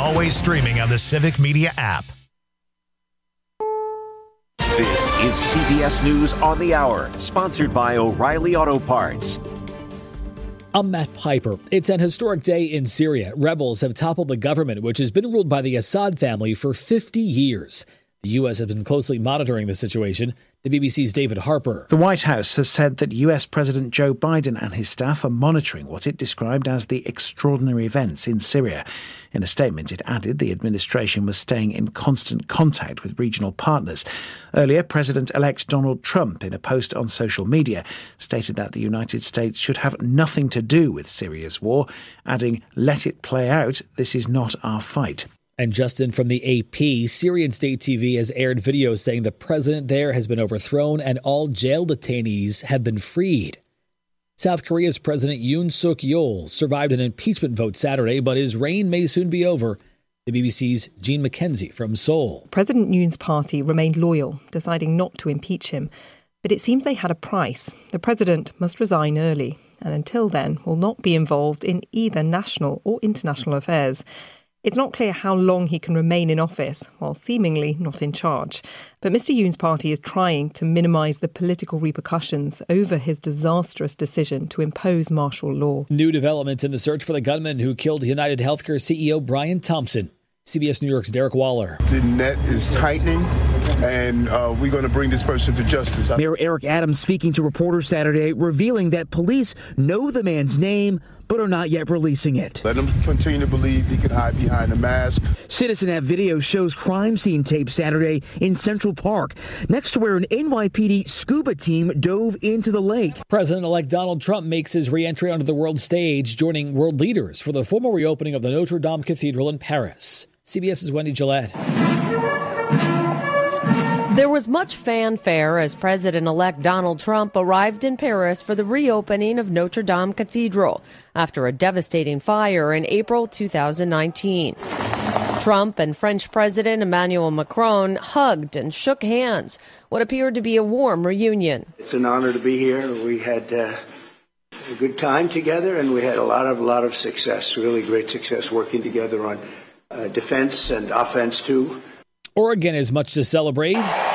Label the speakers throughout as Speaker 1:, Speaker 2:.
Speaker 1: always streaming on the Civic Media app.
Speaker 2: This is CBS News on the Hour, sponsored by O'Reilly Auto Parts.
Speaker 3: I'm Matt Piper. It's an historic day in Syria. Rebels have toppled the government, which has been ruled by the Assad family for 50 years. The U.S. has been closely monitoring the situation. The BBC's David Harper.
Speaker 4: The White House has said that U.S. President Joe Biden and his staff are monitoring what it described as the extraordinary events in Syria. In a statement, it added the administration was staying in constant contact with regional partners. Earlier, President-elect Donald Trump, in a post on social media, stated that the United States should have nothing to do with Syria's war, adding, "Let it play out. This is not our fight."
Speaker 3: And Justin, from the AP, Syrian state TV has aired videos saying the president there has been overthrown and all jail detainees have been freed. South Korea's President Yoon Suk-yeol survived an impeachment vote Saturday, but his reign may soon be over. The BBC's Jean McKenzie from Seoul.
Speaker 5: President Yoon's party remained loyal, deciding not to impeach him. But it seems they had a price. The president must resign early, and until then will not be involved in either national or international affairs. It's not clear how long he can remain in office while seemingly not in charge. But Mr. Yoon's party is trying to minimise the political repercussions over his disastrous decision to impose martial law.
Speaker 3: New developments in the search for the gunman who killed United Healthcare CEO Brian Thompson. CBS New York's Derek Waller.
Speaker 6: The net is tightening, and we're going to bring this person to justice.
Speaker 7: Mayor Eric Adams speaking to reporters Saturday, revealing that police know the man's name, but are not yet releasing it.
Speaker 6: Let him continue to believe he could hide behind a mask.
Speaker 7: Citizen App video shows crime scene tape Saturday in Central Park, next to where an NYPD scuba team dove into the lake.
Speaker 3: President-elect Donald Trump makes his re-entry onto the world stage, joining world leaders for the formal reopening of the Notre Dame Cathedral in Paris. CBS's Wendy Gillette.
Speaker 8: There was much fanfare as President-elect Donald Trump arrived in Paris for the reopening of Notre Dame Cathedral after a devastating fire in April 2019. Trump and French President Emmanuel Macron hugged and shook hands, what appeared to be a warm reunion.
Speaker 9: It's an honor to be here. We had a good time together, and we had a lot of success, really great success working together on defense and offense, too.
Speaker 3: Oregon has much to celebrate.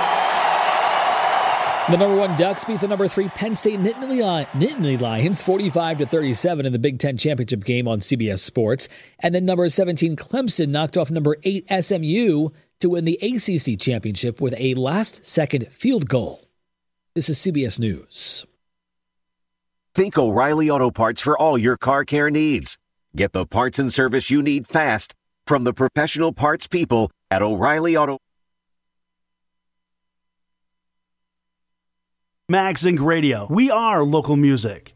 Speaker 3: The number 1 Ducks beat the number 3 Penn State Nittany Lions 45-37 in the Big Ten championship game on CBS Sports. And then number 17 Clemson knocked off number 8 SMU to win the ACC championship with a last-second field goal. This is CBS News.
Speaker 2: Think O'Reilly Auto Parts for all your car care needs. Get the parts and service you need fast from the professional parts people at O'Reilly Auto.
Speaker 10: Max Inc. Radio. We are local music.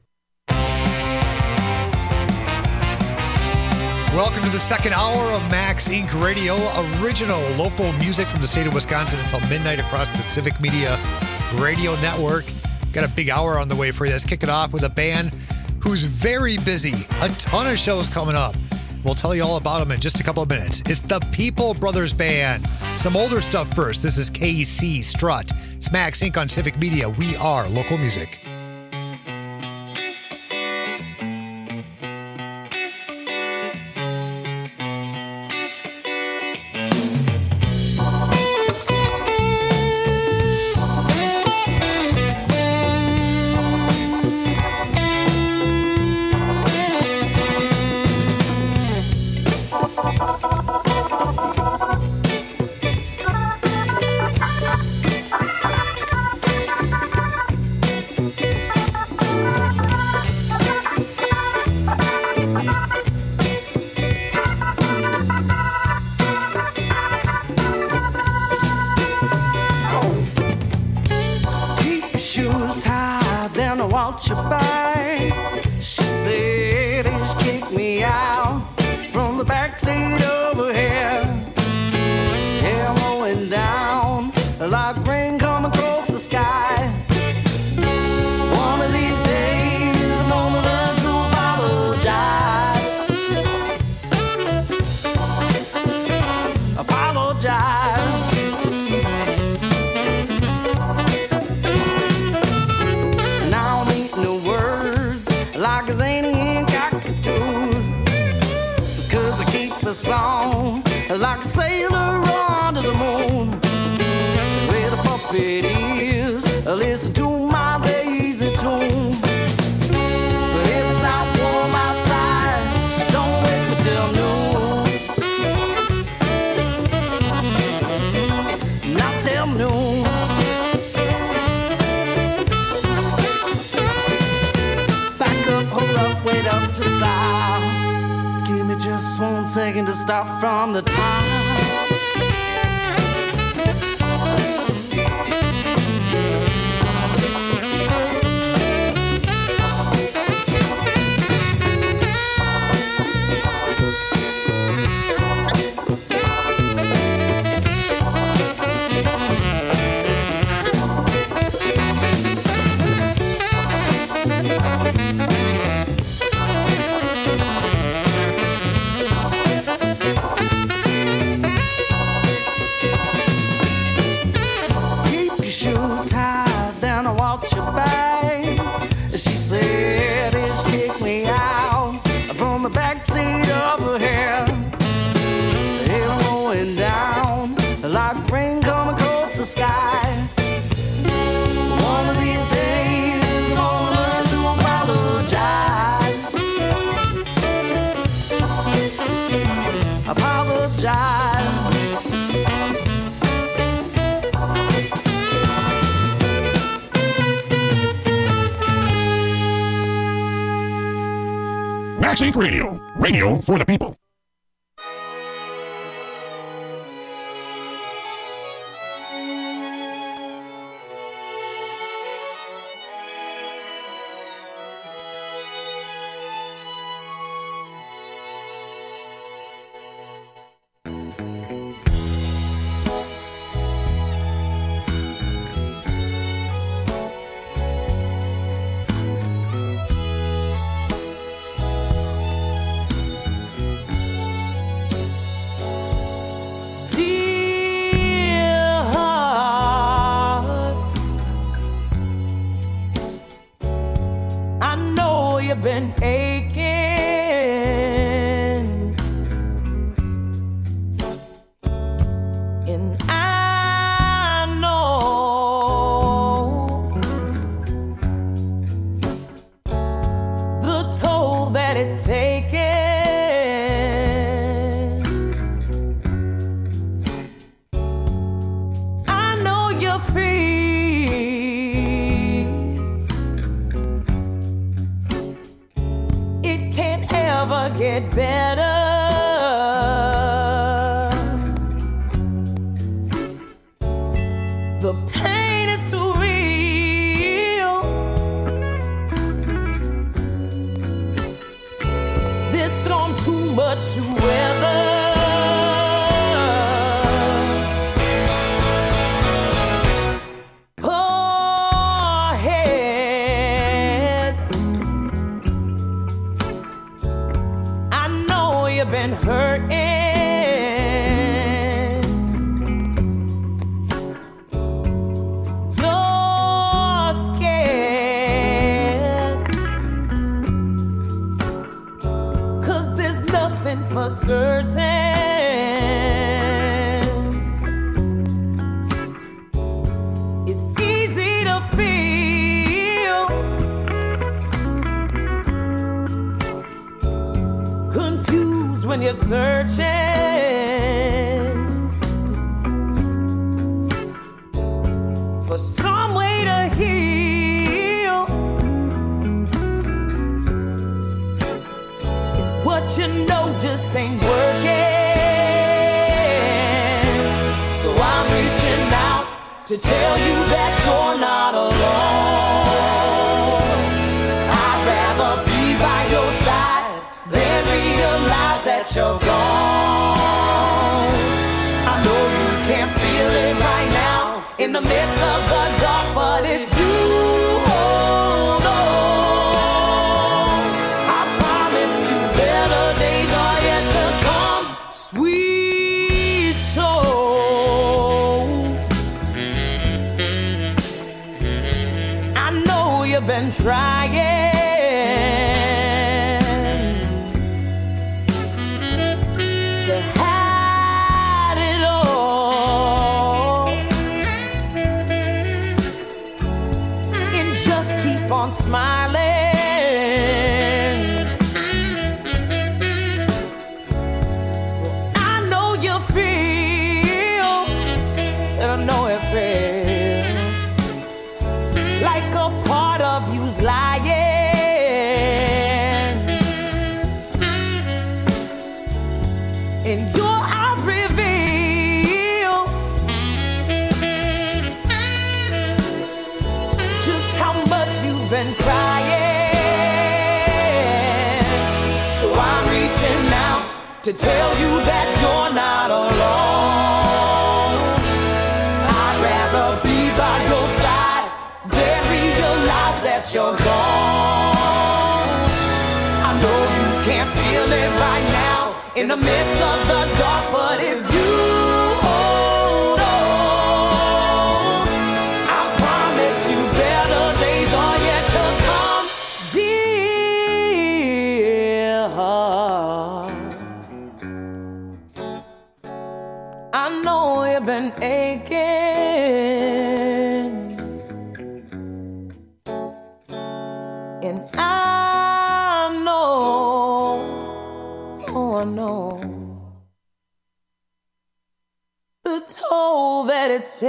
Speaker 1: Welcome to the second hour of Max Inc. Radio, original local music from the state of Wisconsin until midnight across the Civic Media Radio Network. Got a big hour on the way for you. Let's kick it off with a band who's very busy. A ton of shows coming up. We'll tell you all about them in just a couple of minutes. It's the People Brothers Band. Some older stuff first. This is KC Strut. It's Max Inc. on Civic Media. We are local music.
Speaker 11: You by. She said he just kicked me out from the backseat over here. Yeah, I'm rolling down like rain coming across the sky. One of these days I'm gonna learn to apologize. Apologize. Now I'm eating the word like a sailor under the moon. Where the puppet is, listen to my lazy tune. But if it's not warm outside, don't wait me till noon. Not till noon. Back up, hold up, wait up to stop. Give me just 1 second to stop from the top.
Speaker 12: Max Inc. Radio. Radio for the people.
Speaker 13: When you're searching for some way to heal what you know just ain't working. So I'm reaching out to tell you that you're not alone. I'd rather be by your side than realize that you're gone. I know you can't feel it right now in the midst of the dark, but if you hold on, I promise you better days are yet to come. Sweet soul, I know you've been trying to hide your eyes reveal just how much you've been crying. So I'm reaching out to tell you that you're not alone. I'd rather be by your side than realize that you're gone. I know you can't feel it right now in the midst of the dark, but if you hold on, I promise you better days are yet to come, dear heart. I know you've been aching, and I know, oh I know, the toll that it's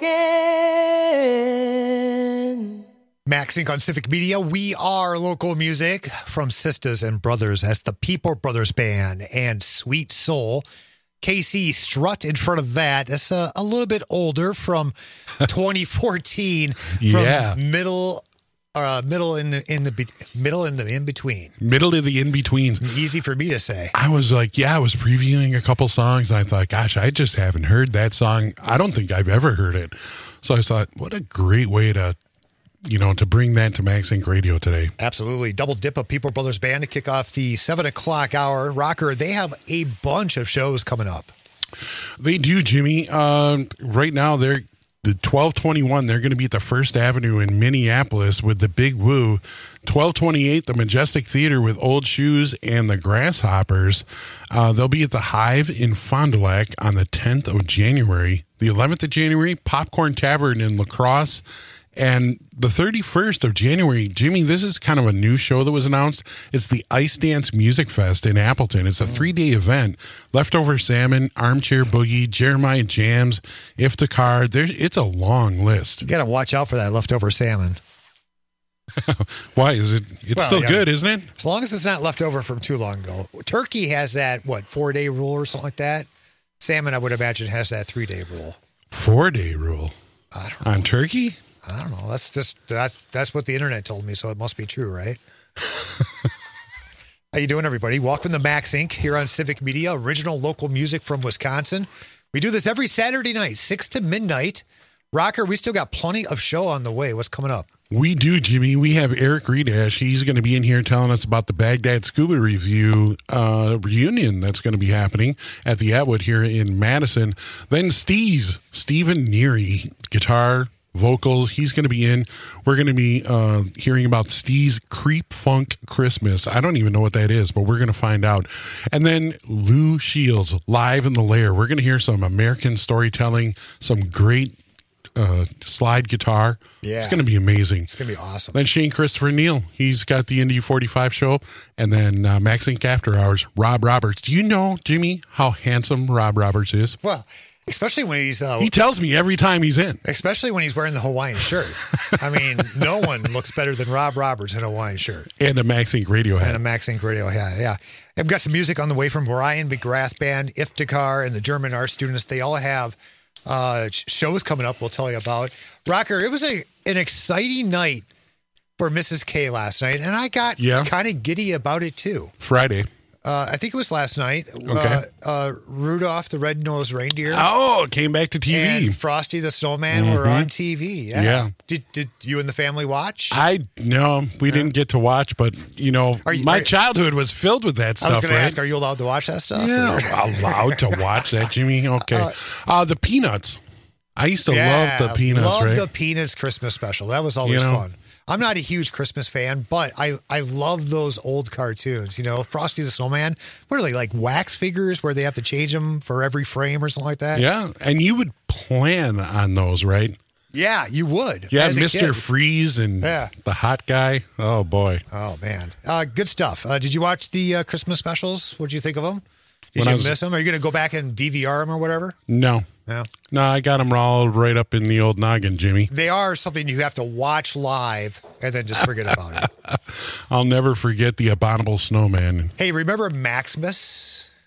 Speaker 13: taken.
Speaker 1: Max Inc. on Civic Media. We are local music from Sisters and Brothers. That's the People Brothers Band and Sweet Soul. KC Strut in front of that. That's a little bit older, from 2014.
Speaker 14: Yeah.
Speaker 1: From middle in the in-between.
Speaker 14: Middle of the in-betweens.
Speaker 1: Easy for me to say.
Speaker 14: I was like, I was previewing a couple songs, and I thought, gosh, I just haven't heard that song. I don't think I've ever heard it. So I thought, what a great way to bring that to Max Inc. Radio today.
Speaker 1: Absolutely. Double dip of People Brothers Band to kick off the 7 o'clock hour. Rocker, they have a bunch of shows coming up.
Speaker 14: They do, Jimmy. Right now, they're the 1221. They're going to be at the First Avenue in Minneapolis with the Big Woo. 1228, the Majestic Theater with Old Shoes and the Grasshoppers. They'll be at the Hive in Fond du Lac on the 10th of January. The 11th of January, Popcorn Tavern in La Crosse. And the 31st of January, Jimmy, this is kind of a new show that was announced. It's the Ice Dance Music Fest in Appleton. It's a 3-day event. Leftover Salmon, Armchair Boogie, Jeremiah Jams, Iftikhar. It's a long list.
Speaker 1: You got to watch out for that Leftover Salmon.
Speaker 14: Why is it? It's still good, isn't it?
Speaker 1: As long as it's not left over from too long ago. Turkey has that, 4-day rule or something like that? Salmon, I would imagine, has that 3-day rule.
Speaker 14: 4-day rule?
Speaker 1: I don't know.
Speaker 14: On turkey?
Speaker 1: I don't know. That's what the internet told me, so it must be true, right? How you doing, everybody? Welcome to Max Inc. here on Civic Media, original local music from Wisconsin. We do this every Saturday night, 6 to midnight. Rocker, we still got plenty of show on the way. What's coming up?
Speaker 14: We do, Jimmy. We have Eric Redash. He's going to be in here telling us about the Baghdad Scuba Review reunion that's going to be happening at the Atwood here in Madison. Then Stephen Neary, guitar, vocals. He's going to be in. We're going to be hearing about Steve's Creep Funk Christmas. I don't even know what that is, but we're going to find out. And then Lou Shields, live in the Lair. We're going to hear some American storytelling, some great slide guitar.
Speaker 1: Yeah.
Speaker 14: It's going to be amazing.
Speaker 1: It's going to be awesome.
Speaker 14: Then Shane Christopher Neal. He's got the Indy 45 show. And then Max Inc. After Hours, Rob Roberts. Do you know, Jimmy, how handsome Rob Roberts is?
Speaker 1: Well, especially when he's...
Speaker 14: he tells me every time he's in.
Speaker 1: Especially when he's wearing the Hawaiian shirt. I mean, no one looks better than Rob Roberts in a Hawaiian shirt.
Speaker 14: And a Max Inc. radio hat.
Speaker 1: And a Max Inc. radio hat, yeah. I've got some music on the way from Brian McGrath Band, Iftikhar, and the German art students. They all have shows coming up we'll tell you about. Rocker, it was an exciting night for Mrs. K last night, and I got kind of giddy about it, too.
Speaker 14: Friday.
Speaker 1: I think it was last night.
Speaker 14: Okay.
Speaker 1: Rudolph the Red-Nosed Reindeer.
Speaker 14: Oh, it came back to TV.
Speaker 1: And Frosty the Snowman were on TV.
Speaker 14: Yeah.
Speaker 1: Did you and the family watch?
Speaker 14: No, we didn't get to watch, but, my childhood was filled with that stuff.
Speaker 1: I was going to ask, are you allowed to watch that stuff?
Speaker 14: Yeah, allowed to watch that, Jimmy? Okay. The Peanuts. I used to love the Peanuts,
Speaker 1: Love the Peanuts Christmas special. That was always fun. I'm not a huge Christmas fan, but I love those old cartoons. Frosty the Snowman. What are they, like wax figures where they have to change them for every frame or something like that?
Speaker 14: Yeah, and you would plan on those, right?
Speaker 1: Yeah, you would.
Speaker 14: Yeah, Mr. Freeze and the hot guy. Oh, boy.
Speaker 1: Oh, man. Good stuff. Did you watch the Christmas specials? What did you think of them? Did you miss them? Are you going to go back and DVR them or whatever?
Speaker 14: No.
Speaker 1: No,
Speaker 14: I got them all right up in the old noggin, Jimmy.
Speaker 1: They are something you have to watch live and then just forget about it.
Speaker 14: I'll never forget the Abominable Snowman.
Speaker 1: Hey, remember Maximus?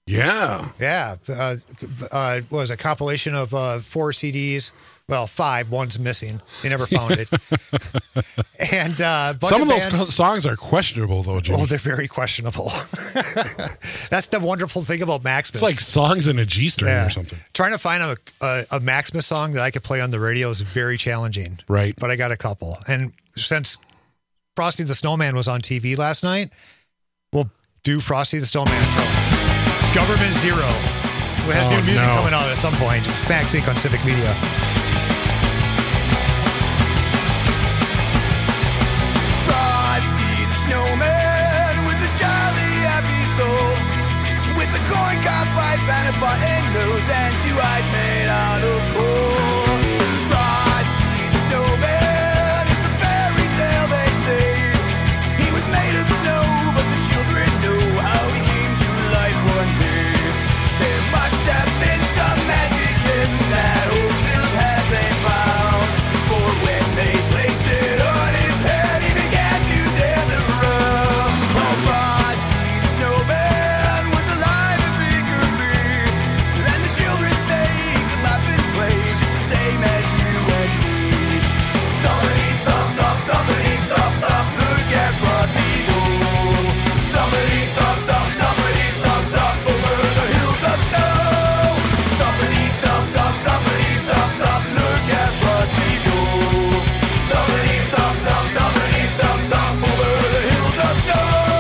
Speaker 14: Yeah.
Speaker 1: Yeah. Was a compilation of 4 CDs. Well, 5. One's missing. They never found it. And
Speaker 14: some of those songs are questionable, though, Jimmy.
Speaker 1: Oh, they're very questionable. That's the wonderful thing about Maximus.
Speaker 14: It's like songs in a G-string or something.
Speaker 1: Trying to find a Maximus song that I could play on the radio is very challenging.
Speaker 14: Right.
Speaker 1: But I got a couple. And since Frosty the Snowman was on TV last night, we'll do Frosty the Snowman from Government Zero, who has new music coming out at some point. Max Inc. on Civic Media.
Speaker 13: Frosty the Snowman with a jolly happy soul, with a corn cob pipe and a button nose and 2 eyes made out of coal. Frosty the Snowman is a fairy tale, they say. He was made of snow, but the children know how he came to life one day. There must have been some magic in that old silk hat they found, for when they placed it on his head, he began to dance around. Oh, Frosty the Snowman was alive as he could be, and the children say he could laugh and play just the same as you and me. Thumpity-thump, thump, thumpity-thump, thump, look at Frosty go. Thumpity-thump, thump, thumpity-thump, thump, over the hills of snow. Thumpity-thump, thump, thumpity-thump, thump, look at Frosty go. Thumpity-thump, thump, thumpity-thump, thump, over the hills of snow.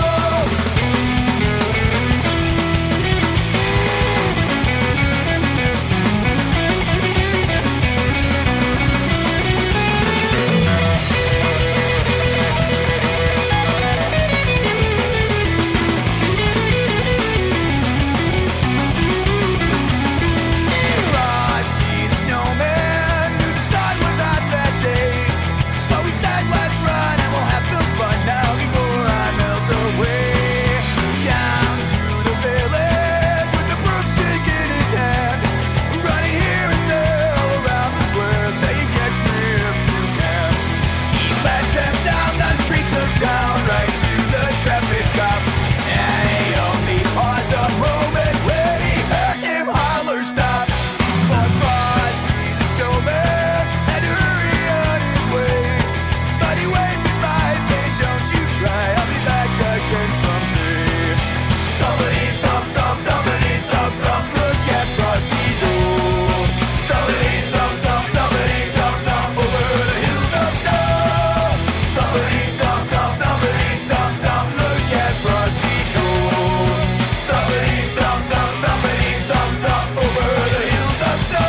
Speaker 13: Frosty the Snowman knew the sun was hot that day, so he said, let's run and we'll have some fun now before I melt away. Down to the village with the broomstick in his hand, running here and there all around the square, saying, catch me if you can. He led them down the streets of town, right to the traffic cop, and he only paused a moment when he heard him holler, stop. But Frosty the Snowman had to hurry on his way, but he waved goodbye, saying, don't you cry, I'll be back again someday. Thumpity-thump, thump, thumpity-thump, thump, look at Frosty go. Thumpity-thump, thump, thumpity-thump, thump, over the hills of snow. Thumpity-thump, thump, thumpity-thump, thump, look at Frosty go. Thumpity-thump, thump, thumpity-thump, thump, over the hills of snow.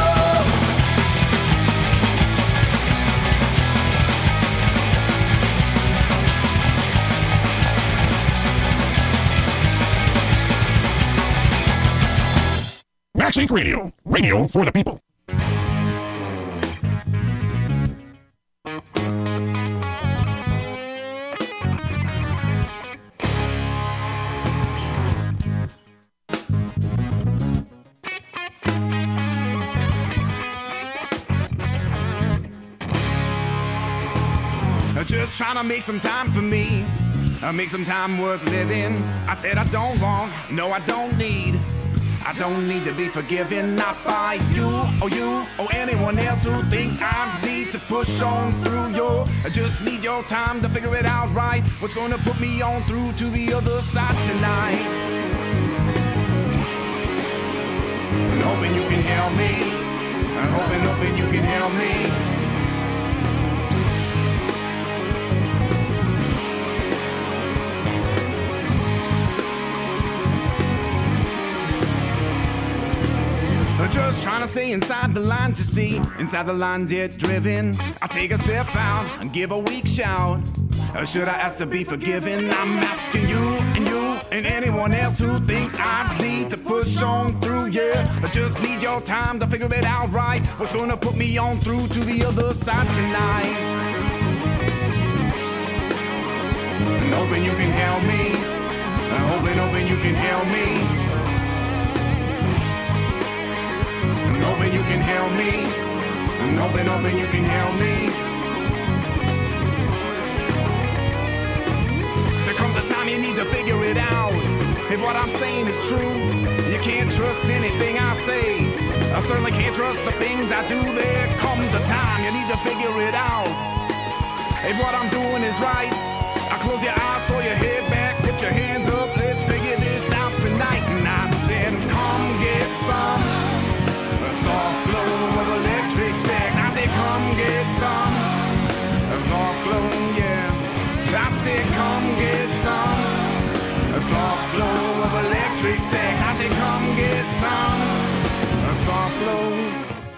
Speaker 12: Max Inc. Radio. Radio for the people.
Speaker 11: Just trying to make some time for me, make some time worth living. I said I don't want, no I don't need. I don't need to be forgiven, not by you or anyone else who thinks I need to push on through. I just need your time to figure it out right. What's gonna put me on through to the other side tonight? I'm hoping you can help me. I'm hoping you can help me. Just trying to stay inside the lines, you see. Inside the lines, yet driven. I take a step out and give a weak shout. Should I ask to be forgiven? I'm asking you and anyone else who thinks I need to push on through, yeah. I just need your time to figure it out right. What's gonna put me on through to the other side tonight? I'm hoping you can help me. I'm hoping you can help me. I'm hoping you can help me. I'm hoping you can help me. There comes a time you need to figure it out.
Speaker 15: if what I'm saying is true. You can't trust anything I say. I certainly can't trust the things I do. There comes a time you need to figure it out. If what I'm doing is right, I close your eyes, throw your head back, put your hands up, let's figure this out tonight. And I said, come get some soft glow of electric sex. I said, come get some soft glow, yeah. I said, come get some soft glow of electric sex. I said, come get some soft glow.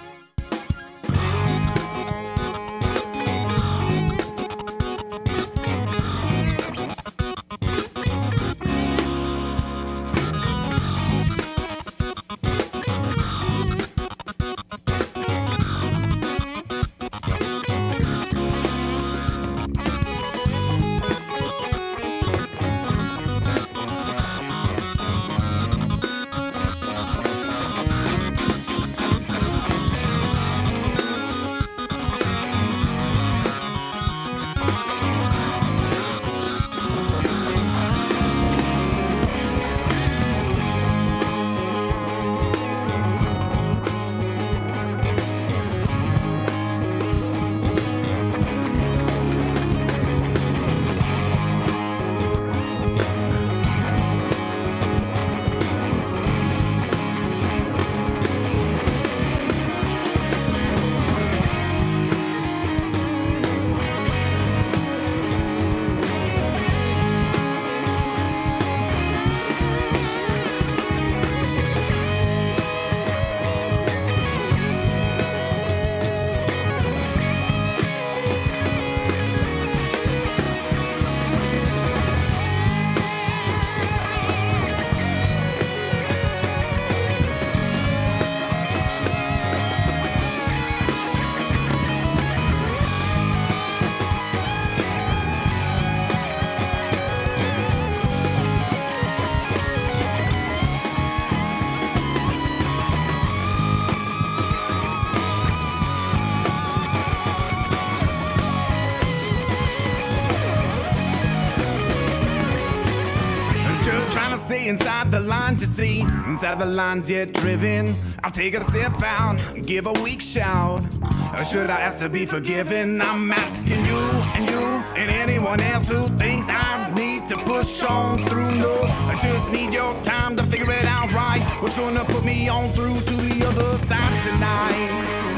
Speaker 15: Inside the lines, you see, inside the lines yet driven. I'll take a step out, give a weak shout. Or should I ask to be forgiven? I'm asking you and anyone else who thinks I need to push on through. No, I just need your time to figure it out right. What's gonna put me on through to the other side tonight?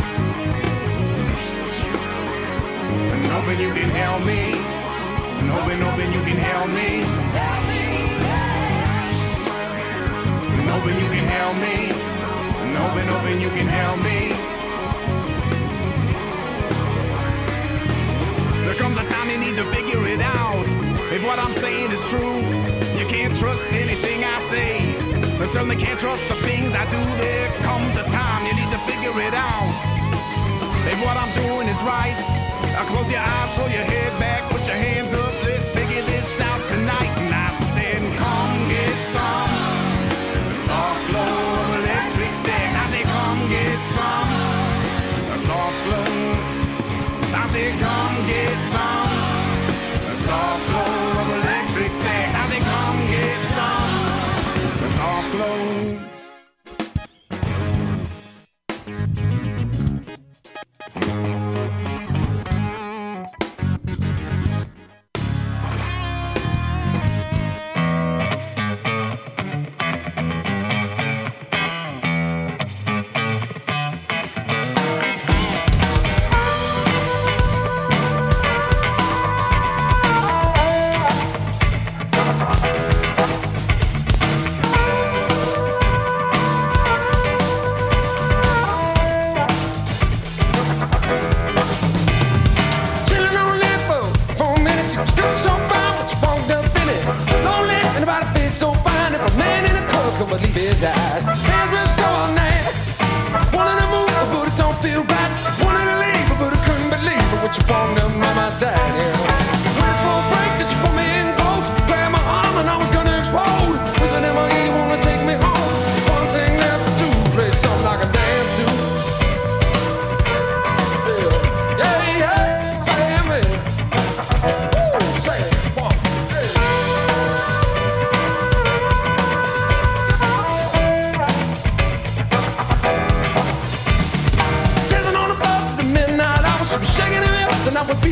Speaker 15: And hoping you can help me. And hoping you can help me. Hoping you can help me, and hoping you can help me. There comes a time you need to figure it out. If what I'm saying is true, you can't trust anything I say. I certainly can't trust the things I do. There comes a time you need to figure it out. If what I'm doing is right, I'll close your eyes, pull your head back, put your hands up, let's figure this out tonight. And I said, come get some soft glow of electric sex. I say, come get some soft glow. I say, come get some soft glow of electric sex. I say, come get some soft glow.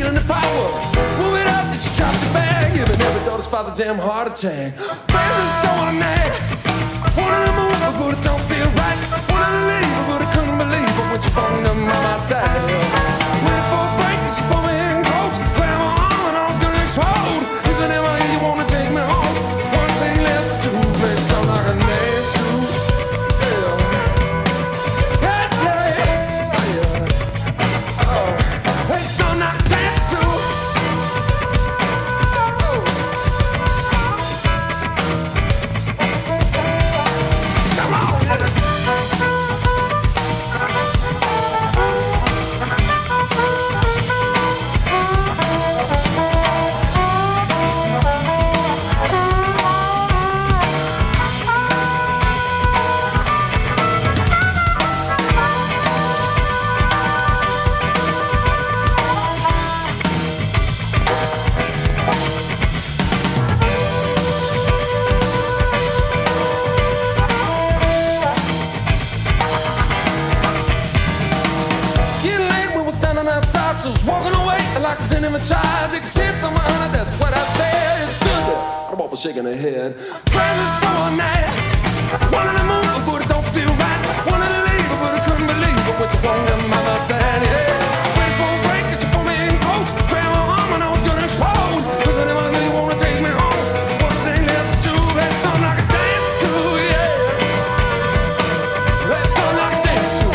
Speaker 16: feeling the power. Move it up, did you drop the bag? Giving every daughter's father damn heart attack. Baby, so I'm mad. Wanted to move, but it don't feel right. Wanted to leave, but I couldn't believe it when you phoned them on my side. Waiting for a break, did you pull me in close? Grab my arm and I was gonna explode. Even if I hear you wanna take me home, one thing left to do, play something like a dance to. I was walking away like I didn't even try. Take a chance on my honor, that's what I said. It stood there, I'm almost shaking her head. Crazy summer night, wanted to move, but it don't feel right. Wanted to leave, but I couldn't believe it when you walked on my side. Yeah, waiting for a break, did you pull me in close? Grab my arm and I was gonna explode. Even if I hear you wanna take me home, one thing left to do, that's something I can dance to, yeah. That's something I can dance to.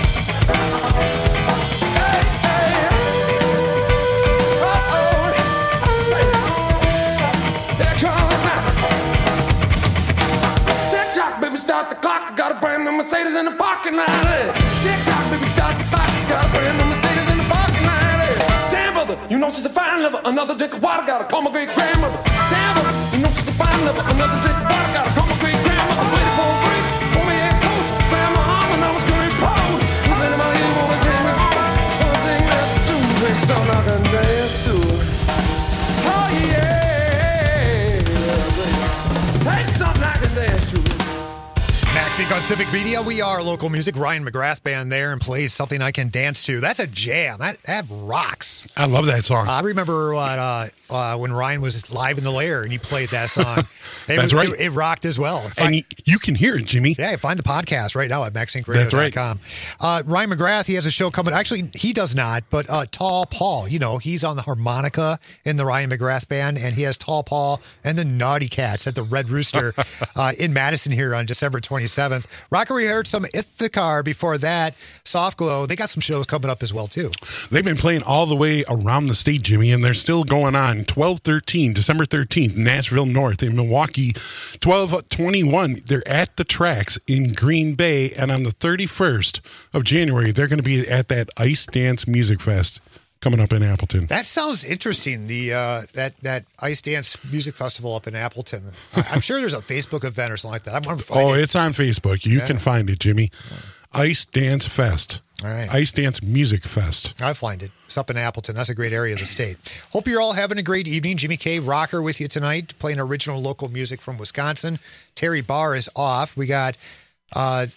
Speaker 16: Start the clock, I got a brand new Mercedes in the parking lot. Tick-tock, baby, start the clock, I got a brand new Mercedes in the parking lot. Damn, brother, you know she's a fine lover. Another drink of water, gotta call my great grandmother. Damn, brother, you know she's a fine lover. Another drink of water, gotta call my great grandmother. Waiting for a break, pull me in close, grab my arm and I was gonna explode. If anybody here wanna take me home, one thing left to do, make something I can dance to. Oh yeah, that's something I can dance to.
Speaker 1: Max Inc. on Civic Media. We are local music. Ryan McGrath Band there and plays Something I Can Dance To. That's a jam. That rocks.
Speaker 14: I love that song.
Speaker 1: I remember when Ryan was live in the Lair and he played that song.
Speaker 14: That's right.
Speaker 1: It rocked as well.
Speaker 14: And you can hear it, Jimmy.
Speaker 1: Yeah, find the podcast right now at MaxIncRadio.com. That's right. Ryan McGrath, he has a show coming. Actually, he does not, but Tall Paul, he's on the harmonica in the Ryan McGrath Band, and he has Tall Paul and the Naughty Cats at the Red Rooster in Madison here on December 27th. Rocker, we heard some Ithacar before that. Soft Glow, they got some shows coming up as well, too.
Speaker 14: They've been playing all the way around the state, Jimmy, and they're still going on. 12-13, December 13th, Nashville North. In Milwaukee, 12-21, they're at the Tracks in Green Bay. And on the 31st of January, they're going to be at that Ice Dance Music Fest coming up in Appleton.
Speaker 1: That sounds interesting, the that Ice Dance Music Festival up in Appleton. I'm sure there's a Facebook event or something like that. I'm going to find it.
Speaker 14: It's on Facebook. You can find it, Jimmy. Ice Dance Fest.
Speaker 1: All right.
Speaker 14: Ice Dance Music Fest.
Speaker 1: I find it. It's up in Appleton. That's a great area of the state. Hope you're all having a great evening. Jimmy K. Rocker with you tonight, playing original local music from Wisconsin. Terry Barr is off. We got, we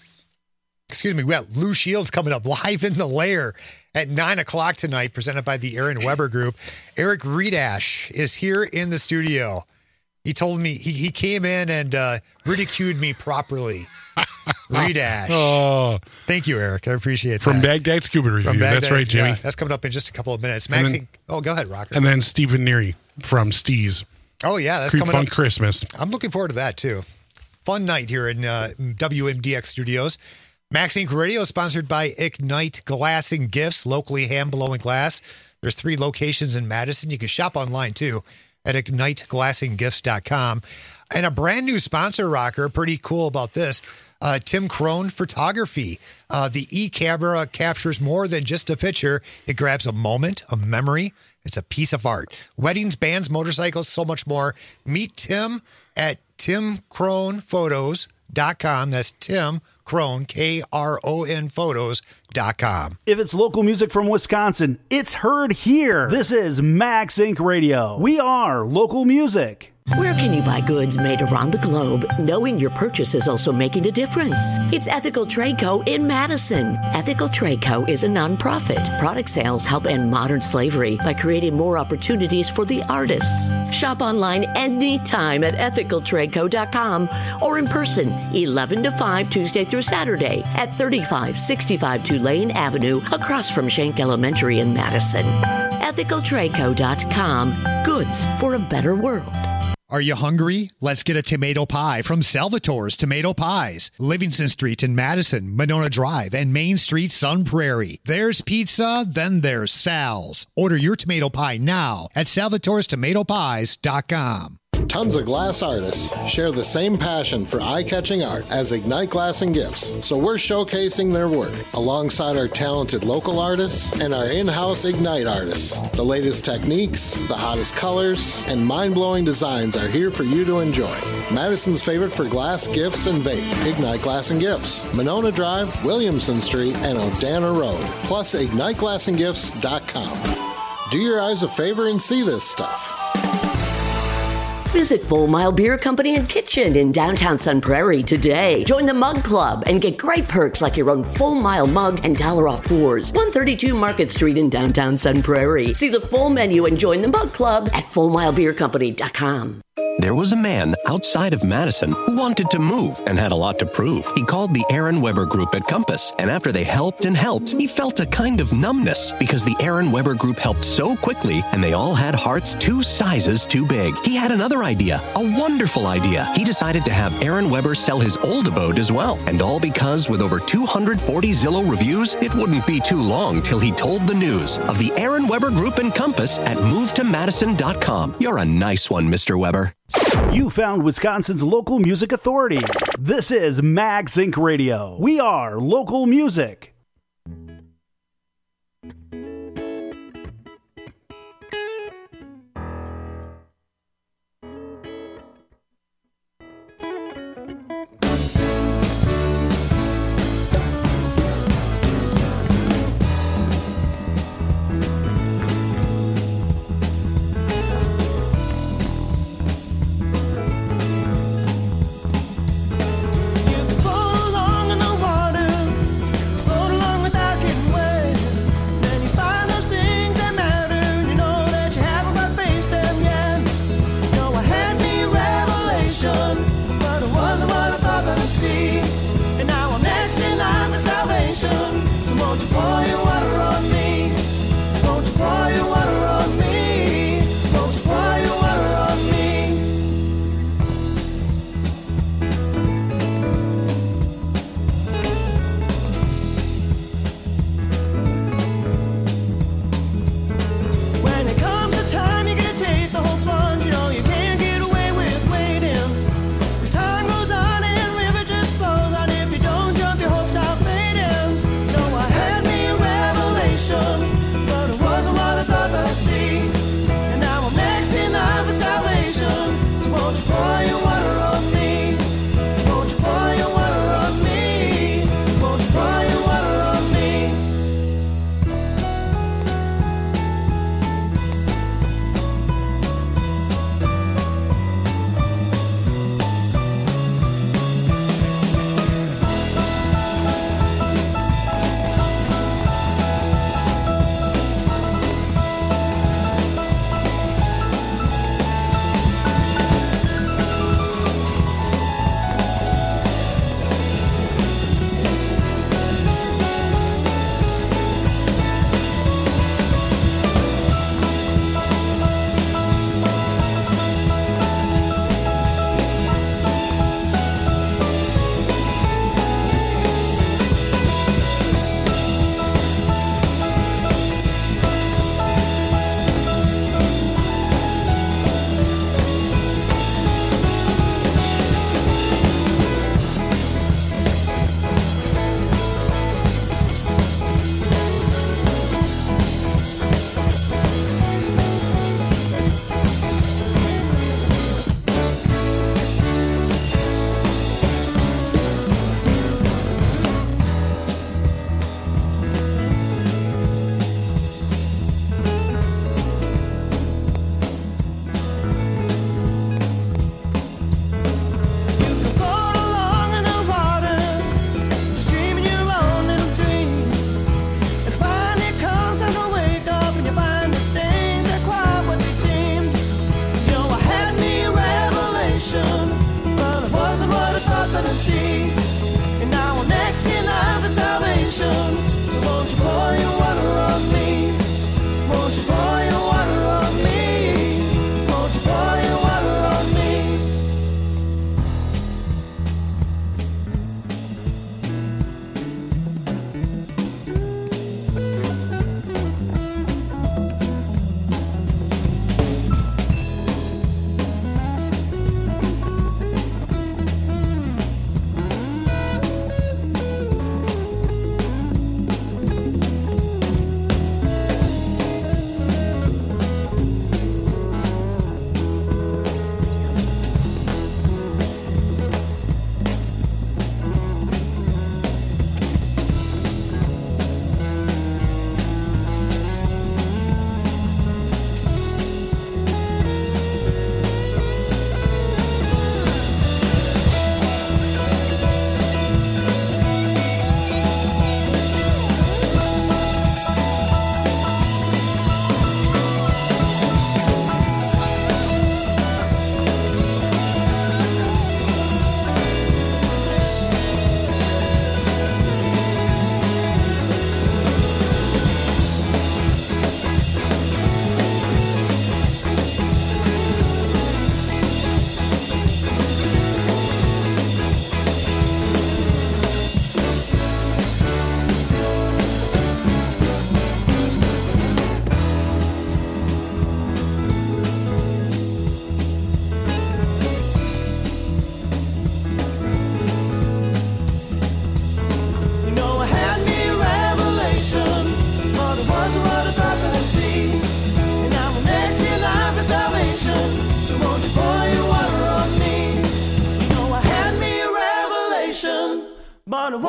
Speaker 1: got Lou Shields coming up live in the Lair at 9 o'clock tonight, presented by the Aaron Weber Group. Eric Redash is here in the studio. He told me, he came in and ridiculed me properly. Redash.
Speaker 14: Oh.
Speaker 1: Thank you, Eric. I appreciate that.
Speaker 14: From Baghdad Scuba Review. That's right, Jimmy.
Speaker 1: Yeah, that's coming up in just a couple of minutes. Maxie, go ahead, Rocker.
Speaker 14: And then Stephen Neary from Steez.
Speaker 1: Oh, yeah, that's
Speaker 14: Creep
Speaker 1: coming
Speaker 14: Fun
Speaker 1: up.
Speaker 14: Christmas.
Speaker 1: I'm looking forward to that, too. Fun night here in WMDX Studios. Max Inc. Radio is sponsored by Ignite Glass and Gifts, locally hand-blowing glass. There's 3 locations in Madison. You can shop online, too, at IgniteGlassandGifts.com. And a brand new sponsor, Rocker, pretty cool about this. Tim Crone Photography. The e-camera captures more than just a picture. It grabs a moment, a memory. It's a piece of art. Weddings, bands, motorcycles, so much more. Meet Tim at TimCronePhotos.com. That's Tim Crone, K-R-O-N Photos.com.
Speaker 10: If it's local music from Wisconsin, it's heard here. This is Max Inc. Radio. We are local music.
Speaker 17: Where can you buy goods made around the globe, knowing your purchase is also making a difference? It's Ethical Trade Co. in Madison. Ethical Trade Co. is a nonprofit. Product sales help end modern slavery by creating more opportunities for the artists. Shop online anytime at ethicaltradeco.com or in person 11 to 5 Tuesday through Saturday at 3565 Tulane Avenue across from Schenck Elementary in Madison. ethicaltradeco.com. Goods for a better world.
Speaker 1: Are you hungry? Let's get a tomato pie from Salvatore's Tomato Pies. Livingston Street in Madison, Monona Drive, and Main Street, Sun Prairie. There's pizza, then there's Sal's. Order your tomato pie now at salvatorestomatopies.com.
Speaker 18: Tons of glass artists share the same passion for eye-catching art as Ignite Glass and Gifts, so we're showcasing their work alongside our talented local artists and our in-house Ignite artists. The latest techniques, the hottest colors, and mind-blowing designs are here for you to enjoy. Madison's favorite for glass, gifts, and vape, Ignite Glass and Gifts, Monona Drive, Williamson Street, and Odana Road, plus IgniteGlassandGifts.com. Do your eyes a favor and see this stuff.
Speaker 17: Visit Full Mile Beer Company and Kitchen in downtown Sun Prairie today. Join the Mug Club and get great perks like your own Full Mile mug and $1 off pours. 132 Market Street in downtown Sun Prairie. See the full menu and join the Mug Club at FullMileBeerCompany.com.
Speaker 19: There was a man outside of Madison who wanted to move and had a lot to prove. He called the Aaron Weber Group at Compass, and after they helped and helped, he felt a kind of numbness because the Aaron Weber Group helped so quickly, and they all had hearts 2 sizes too big. He had another idea, a wonderful idea. He decided to have Aaron Weber sell his old abode as well, and all because with over 240 Zillow reviews, it wouldn't be too long till he told the news of the Aaron Weber Group and Compass at MoveToMadison.com. You're a nice one, Mr. Weber.
Speaker 10: You found Wisconsin's local music authority. This is Mag Sync Radio. We are local music.
Speaker 13: Float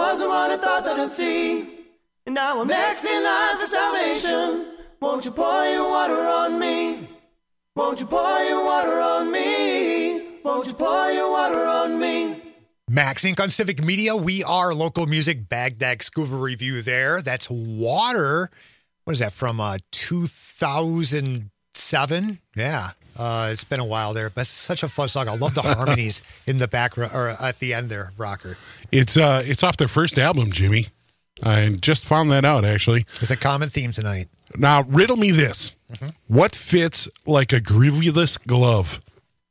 Speaker 13: was the one I thought that I'd see. And now I'm next in line for salvation. Won't you pour your water on me? Won't you pour your water on me? Won't you pour your water on me?
Speaker 1: Max Inc. on Civic Media. We are local music. Baghdad Scuba Review there. That's Water. What is that, from 2007? Yeah. It's been a while there, but it's such a fun song. I love the harmonies in the background or at the end there, Rocker.
Speaker 14: It's off their first album, Jimmy. I just found that out, actually.
Speaker 1: It's a common theme tonight.
Speaker 14: Now, riddle me this. Mm-hmm. What fits like a grooveless glove?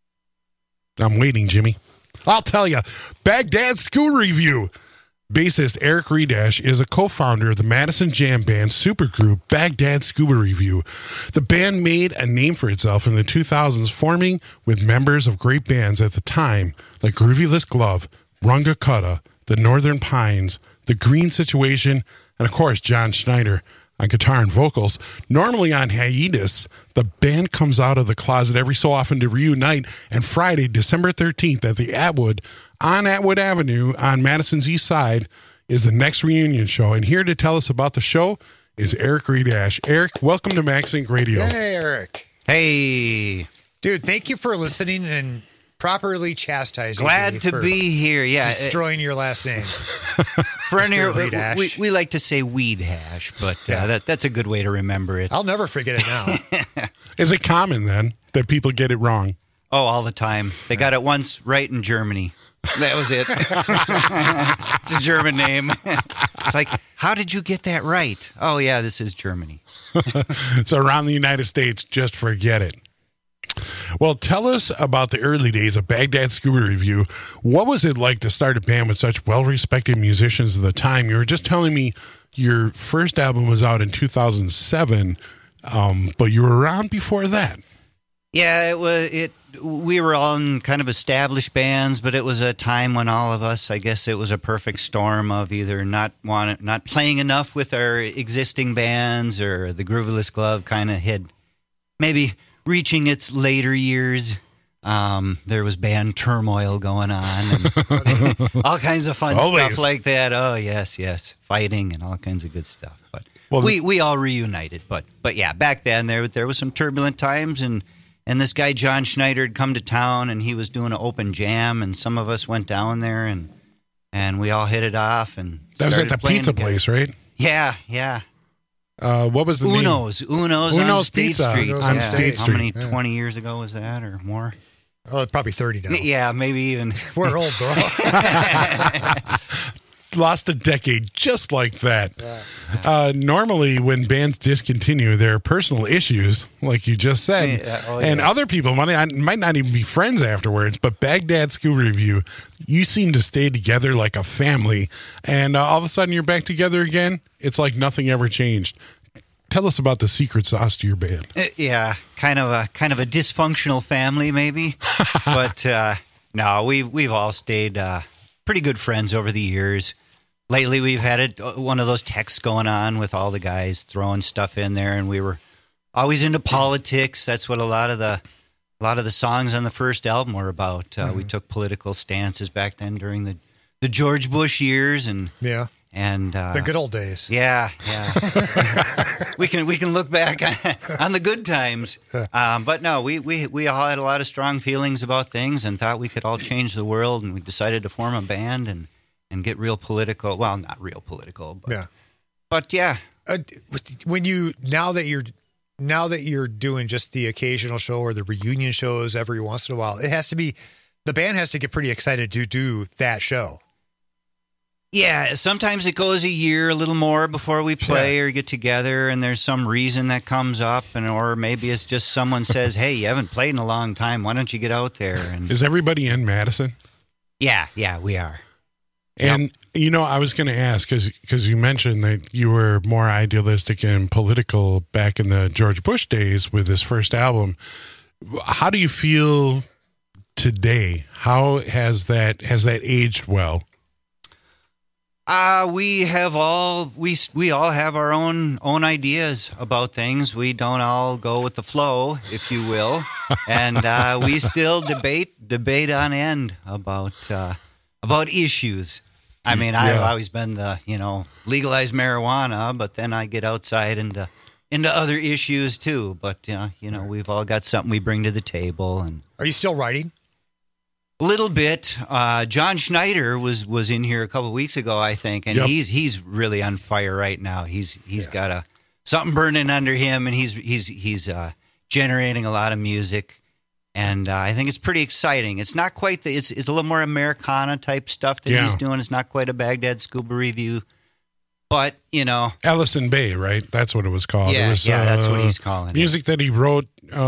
Speaker 14: I'm waiting, Jimmy. I'll tell you. Baghdad Scuba Review. Bassist Eric Redash is a co-founder of the Madison Jam band supergroup Baghdad Scuba Review. The band made a name for itself in the 2000s, forming with members of great bands at the time like Groovyless Glove, Runga Kutta, the Northern Pines, The Green Situation, and of course John Schneider on guitar and vocals. Normally on hiatus, the band comes out of the closet every so often to reunite, and Friday, December 13th at the Atwood on Atwood Avenue on Madison's East Side is the next reunion show. And here to tell us about the show is Eric Redash. Eric, welcome to Max Inc. Radio.
Speaker 1: Hey, Eric.
Speaker 20: Hey.
Speaker 1: Dude, thank you for listening and properly chastising
Speaker 20: Glad
Speaker 1: me
Speaker 20: to
Speaker 1: for
Speaker 20: be here. Yeah,
Speaker 1: destroying your last name.
Speaker 20: For we like to say weed hash, but that's a good way to remember it.
Speaker 1: I'll never forget it now.
Speaker 14: Is it common then that people get it wrong?
Speaker 20: Oh, all the time. They got it once right in Germany. That was it. It's a German name. It's like, how did you get that right? Oh, yeah, this is Germany.
Speaker 14: So around the United States, just forget it. Well, tell us about the early days of Baghdad Scuba Review. What was it like to start a band with such well-respected musicians at the time? You were just telling me your first album was out in 2007, but you were around before that.
Speaker 20: Yeah, we were all in kind of established bands, but it was a time when all of us, I guess it was a perfect storm of either not playing enough with our existing bands, or the Groovyless Glove kind of had maybe reaching its later years. There was band turmoil going on, and all kinds of fun stuff like that. Oh, yes, fighting and all kinds of good stuff. But we all reunited. But yeah, back then there was some turbulent times, and this guy John Schneider had come to town, and he was doing an open jam, and some of us went down there, and we all hit it off. And
Speaker 14: that was at the pizza place, right?
Speaker 20: Yeah.
Speaker 14: What was the name?
Speaker 20: Uno's on State
Speaker 14: Pizza.
Speaker 20: Street.
Speaker 14: Uno's on State Street.
Speaker 20: How many, 20 years ago was that, or more?
Speaker 1: Oh, probably 30 now.
Speaker 20: Yeah, maybe even.
Speaker 1: We're old, bro.
Speaker 14: Lost a decade just like that. Normally, when bands discontinue, there are personal issues, like you just said. And other people might not even be friends afterwards. But Baghdad Scuba Review, you seem to stay together like a family. And all of a sudden, you're back together again. It's like nothing ever changed. Tell us about the secret sauce to your band.
Speaker 20: Yeah, kind of a dysfunctional family, maybe. But no, we've all stayed pretty good friends over the years. Lately, we've had one of those texts going on with all the guys throwing stuff in there, and we were always into politics. That's what a lot of the songs on the first album were about. We took political stances back then during the George Bush years, and the
Speaker 1: good old days.
Speaker 20: Yeah. we can look back on the good times. But no, we all had a lot of strong feelings about things and thought we could all change the world, and we decided to form a band and get real political. Well, not real political, but yeah.
Speaker 1: When now that you're doing just the occasional show or the reunion shows every once in a while, the band has to get pretty excited to do that show.
Speaker 20: Yeah, sometimes it goes a year, a little more before we play or get together, and there's some reason that comes up, or maybe it's just someone says, "Hey, you haven't played in a long time. Why don't you get out there?" And
Speaker 14: is everybody in Madison?
Speaker 20: Yeah, we are.
Speaker 14: And, I was going to ask, because you mentioned that you were more idealistic and political back in the George Bush days with this first album. How do you feel today? How has that aged well?
Speaker 20: We all have our own ideas about things. We don't all go with the flow, if you will, and we still debate on end about issues. I mean, I've always been the, legalize marijuana, but then I get outside into other issues too. But, we've all got something we bring to the table. And
Speaker 1: are you still writing?
Speaker 20: A little bit. John Schneider was in here a couple of weeks ago, I think, and he's really on fire right now. He's got something burning under him, and he's generating a lot of music, and I think it's pretty exciting. It's not quite it's a little more Americana type stuff that he's doing. It's not quite a Baghdad Scuba Review, but
Speaker 14: Ellison Bay, right? That's what it was called.
Speaker 20: Yeah,
Speaker 14: it was,
Speaker 20: that's what he's calling
Speaker 14: music that he wrote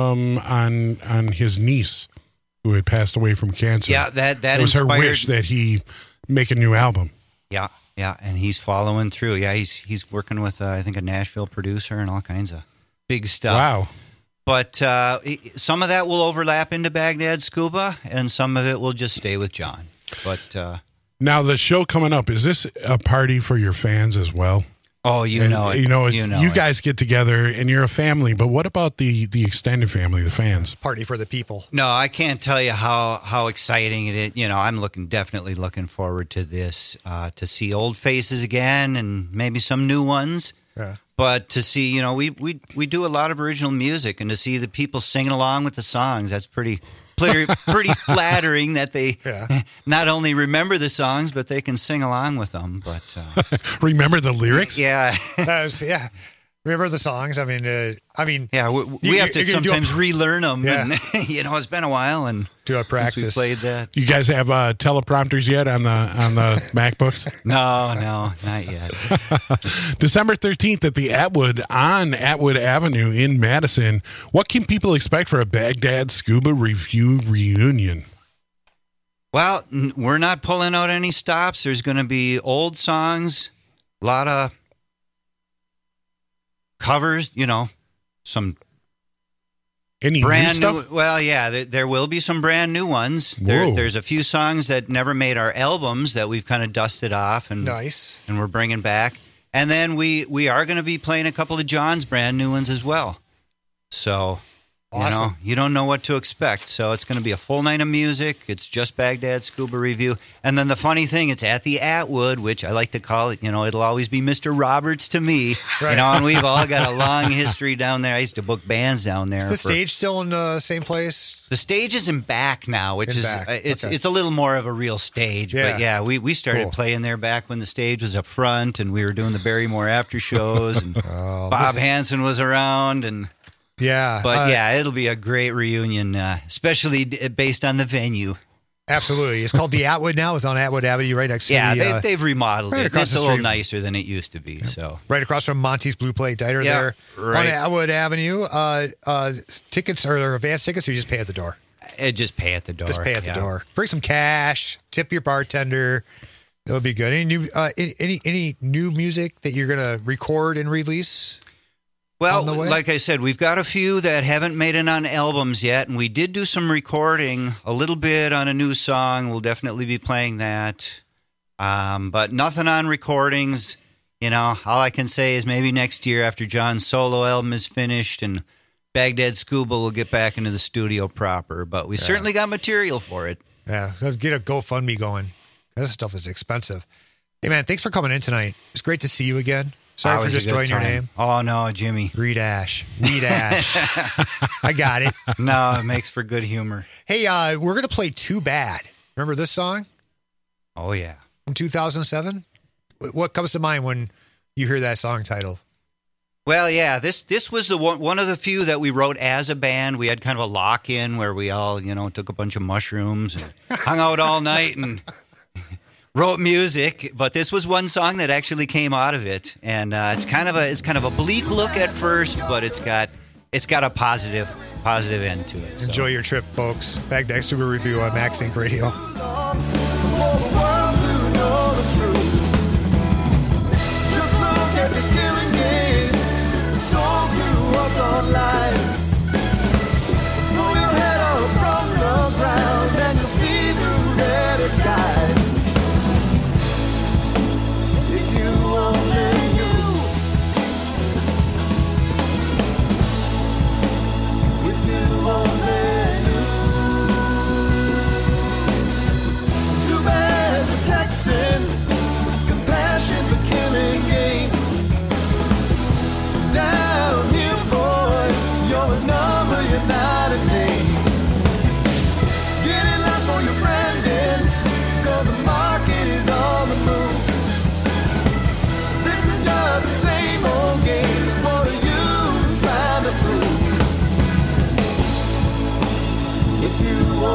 Speaker 14: on his niece, who had passed away from cancer.
Speaker 20: Yeah, that
Speaker 14: it was
Speaker 20: inspired,
Speaker 14: her wish that he make a new album.
Speaker 20: Yeah, and he's following through. Yeah, he's working with I think a Nashville producer and all kinds of big stuff.
Speaker 14: Wow.
Speaker 20: But some of that will overlap into Baghdad Scuba, and some of it will just stay with John. But
Speaker 14: now the show coming up, is this a party for your fans as well?
Speaker 20: Oh, you
Speaker 14: guys get together and you're a family, but what about the extended family, the fans?
Speaker 1: Party for the people.
Speaker 20: No, I can't tell you how exciting it is. I'm definitely looking forward to this, to see old faces again and maybe some new ones.
Speaker 1: Yeah.
Speaker 20: But to see, we do a lot of original music, and to see the people singing along with the songs, that's pretty flattering that they not only remember the songs, but they can sing along with them. But
Speaker 14: remember the lyrics?
Speaker 20: Yeah.
Speaker 1: Remember the songs? I mean,
Speaker 20: we have to sometimes relearn them.
Speaker 1: Yeah.
Speaker 20: And, it's been a while, and
Speaker 1: do a practice.
Speaker 20: We played that.
Speaker 14: You guys have teleprompters yet on the MacBooks?
Speaker 20: No, not yet.
Speaker 14: December 13th at the Atwood on Atwood Avenue in Madison. What can people expect for a Baghdad Scuba Review reunion?
Speaker 20: Well, we're not pulling out any stops. There's going to be old songs, a lot of covers, some
Speaker 14: any
Speaker 20: brand
Speaker 14: new
Speaker 20: new
Speaker 14: stuff?
Speaker 20: Well, yeah, there will be some brand new ones. There's a few songs that never made our albums that we've kind of dusted off and we're bringing back. And then we are going to be playing a couple of John's brand new ones as well. So
Speaker 1: awesome.
Speaker 20: You don't know what to expect. So it's going to be a full night of music. It's just Baghdad Scuba Review. And then the funny thing, it's at the Atwood, which I like to call it, it'll always be Mr. Roberts to me.
Speaker 1: Right.
Speaker 20: And we've all got a long history down there. I used to book bands down there.
Speaker 1: Is the stage still in the same place?
Speaker 20: The stage is in back now, which it's a little more of a real stage.
Speaker 1: Yeah.
Speaker 20: But yeah, we started playing there back when the stage was up front, and we were doing the Barrymore after shows, and Bob Hansen was around, and it'll be a great reunion, especially based on the venue.
Speaker 1: Absolutely. It's called the Atwood now. It's on Atwood Avenue right next to
Speaker 20: the... they've remodeled
Speaker 1: right
Speaker 20: it. It's a little nicer than it used to be. So
Speaker 1: right across from Monty's Blue Plate Diner there on Atwood Avenue. Tickets or advance tickets, or you just pay at the door?
Speaker 20: Just pay at the door.
Speaker 1: Just pay at the door. Bring some cash. Tip your bartender. It'll be good. Any new music that you're going to record and release?
Speaker 20: Well, like I said, we've got a few that haven't made it on albums yet, and we did do some recording a little bit on a new song. We'll definitely be playing that, but nothing on recordings. All I can say is maybe next year after John's solo album is finished and Baghdad Scuba will get back into the studio proper, but we certainly got material for it.
Speaker 1: Yeah, let's get a GoFundMe going. This stuff is expensive. Hey, man, thanks for coming in tonight. It's great to see you again. Sorry for destroying your name.
Speaker 20: Oh, no, Jimmy.
Speaker 1: Reed Ash. I got it.
Speaker 20: No, it makes for good humor.
Speaker 1: Hey, we're going to play Too Bad. Remember this song?
Speaker 20: Oh, yeah.
Speaker 1: From 2007? What comes to mind when you hear that song title?
Speaker 20: Well, yeah, this was the one of the few that we wrote as a band. We had kind of a lock-in where we all, took a bunch of mushrooms and hung out all night and wrote music, but this was one song that actually came out of it, and it's kind of a bleak look at first, but it's got a positive end to it. So.
Speaker 1: Enjoy your trip, folks. Baghdad Scuba Review on Max Inc. Radio.
Speaker 13: Too bad.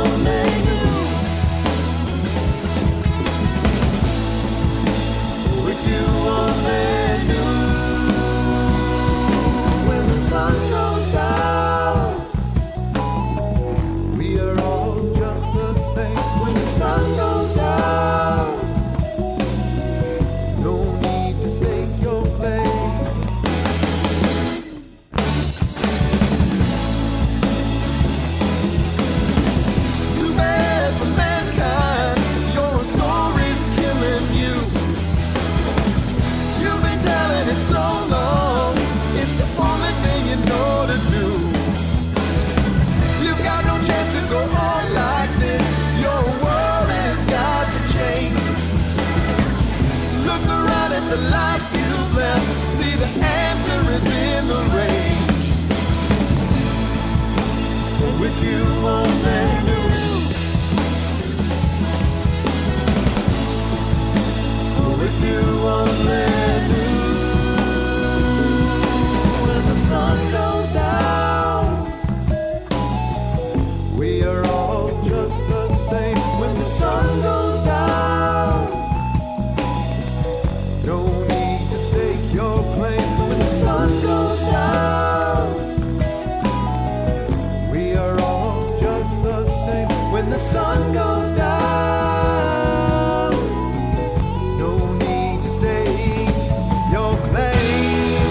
Speaker 13: only knew. If you only knew. When the sun goes down, we are all just the same. When the sun goes down, no need to stake your claim. Too bad for mankind, your story's killing you. You've been telling it so long, it's the only thing you know to do. You've got no chance to go on like this. Your world has got to change. Look around at the life you've left. See, the answer is in the range. If you only knew. If you only knew. When the sun goes down, we are all just the same. When the sun goes down, no need to stake your claim. When the sun goes down, we are all just the same. When the sun goes down, no need to stake your claim.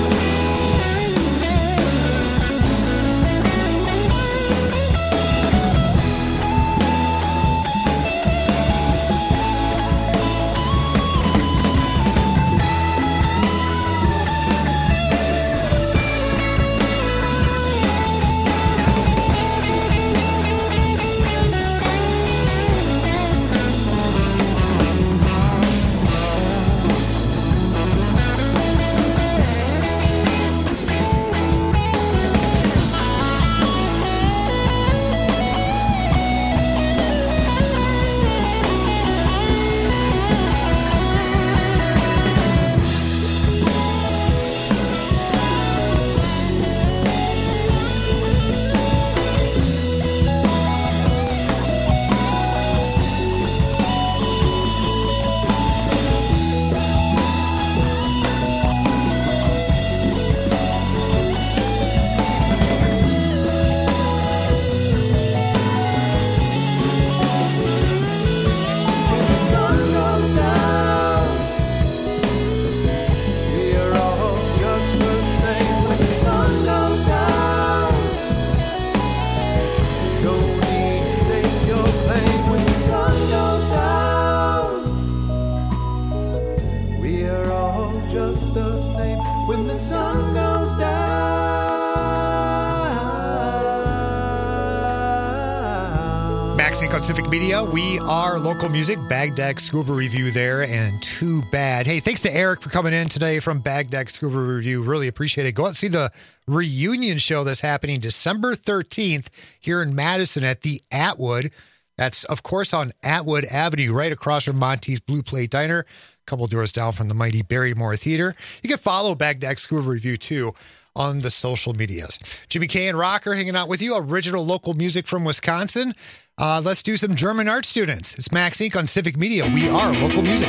Speaker 1: On Civic Media, we are local music. Bagdag Scuba Review there, and Too Bad. Hey, thanks to Eric for coming in today from Bagdag Scuba Review. Really appreciate it. Go out and see the reunion show that's happening December 13th here in Madison at the Atwood. That's, of course, on Atwood Avenue, right across from Monty's Blue Plate Diner, a couple doors down from the mighty Barrymore Theater. You can follow Bagdag Scuba Review, too, on the social medias. Jimmy K and Rocker hanging out with you. Original local music from Wisconsin. Let's do some German art students. It's Max Inc. on Civic Media. We are local music.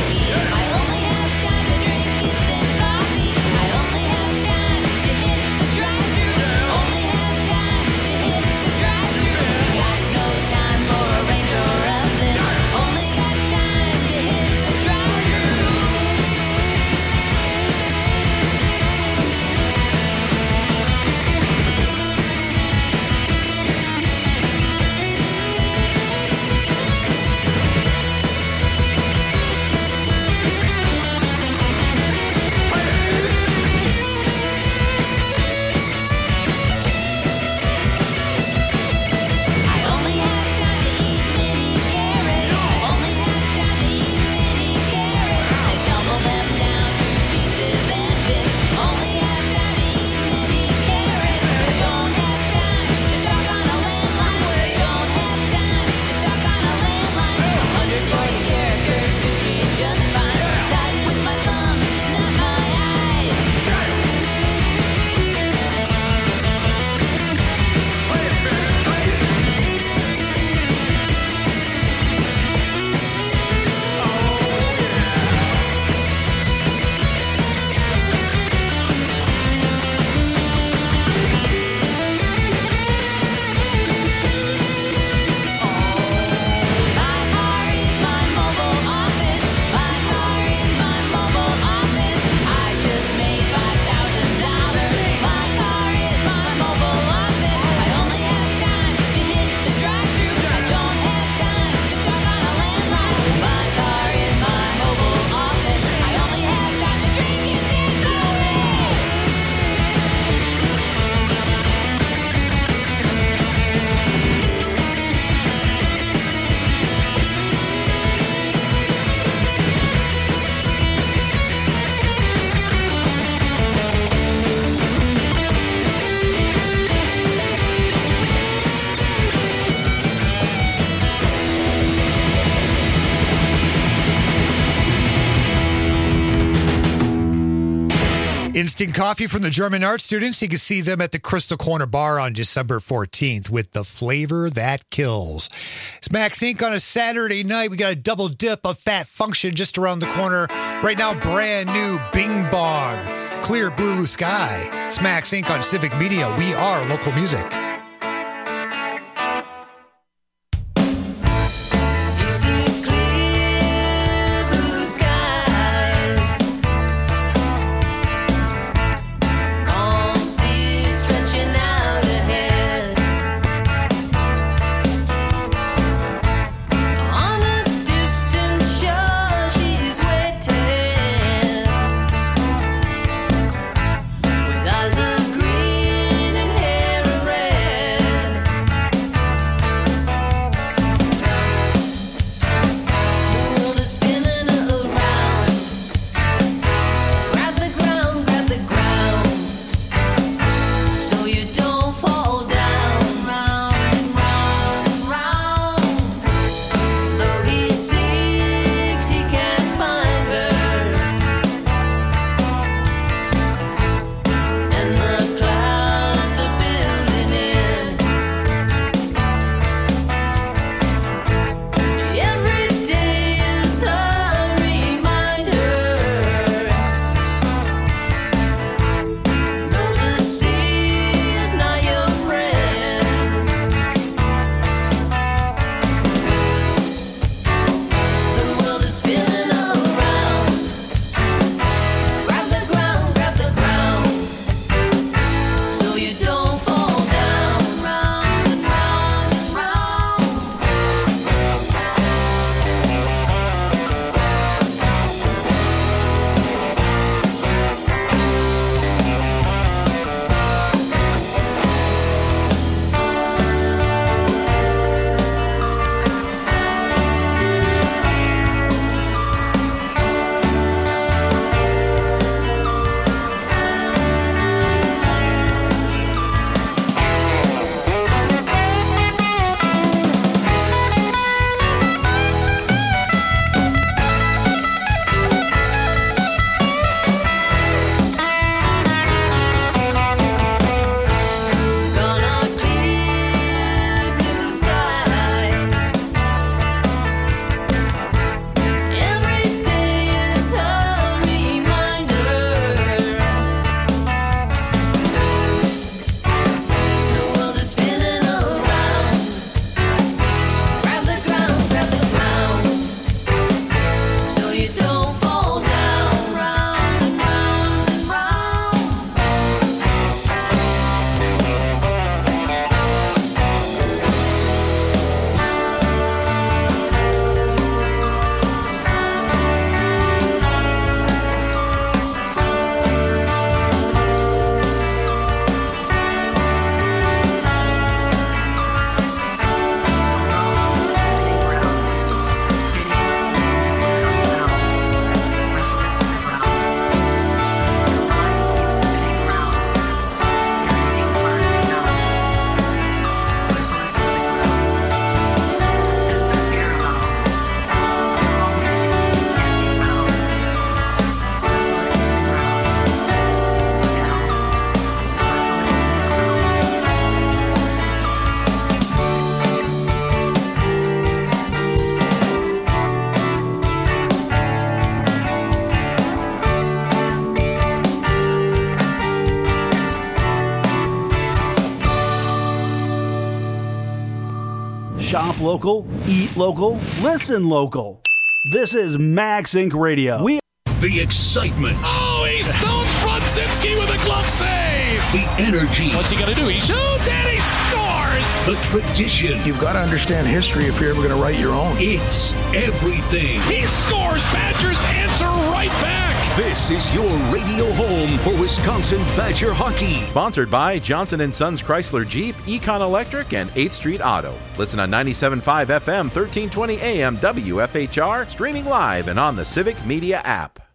Speaker 13: I only have time to hit the
Speaker 1: Instant coffee from the German art students. You can see them at the Crystal Corner Bar on December 14th with the flavor that kills. It's Max Inc. on a Saturday night. We got a double dip of Fat Function just around the corner. Right now, brand new Bing Bong. Clear Blue Sky. It's Max Inc. on Civic Media. We are local music.
Speaker 10: Shop local, eat local, listen local. This is Max Inc. Radio.
Speaker 12: The excitement.
Speaker 21: Oh, he stones Brodzinski with a glove save.
Speaker 12: The energy.
Speaker 21: What's he going to do? He shoots and he scores.
Speaker 12: The tradition.
Speaker 22: You've got to understand history if you're ever going to write your own.
Speaker 12: It's everything.
Speaker 21: He scores. Badgers answer right back.
Speaker 12: This is your radio home for Wisconsin Badger hockey.
Speaker 23: Sponsored by Johnson & Sons Chrysler Jeep, Econ Electric, and 8th Street Auto. Listen on 97.5 FM, 1320 AM, WFHR, streaming live and on the Civic Media app.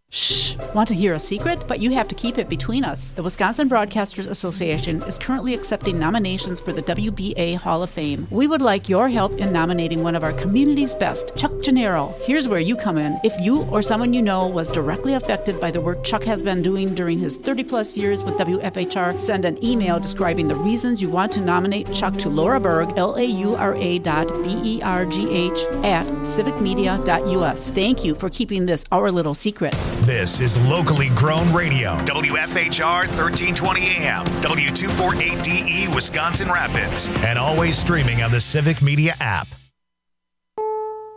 Speaker 4: Shh! Want to hear a secret? But you have to keep it between us. The Wisconsin Broadcasters Association is currently accepting nominations for the WBA Hall of Fame. We would like your help in nominating one of our community's best, Chuck Gennaro. Here's where you come in. If you or someone you know was directly affected by the work Chuck has been doing during his 30-plus years with WFHR, send an email describing the reasons you want to nominate Chuck to Laura Berg, laura.berg@civicmedia.us. Thank you for keeping this our little secret.
Speaker 5: This is locally grown radio. WFHR 1320 AM, W248DE, Wisconsin Rapids, and always streaming on the Civic Media app.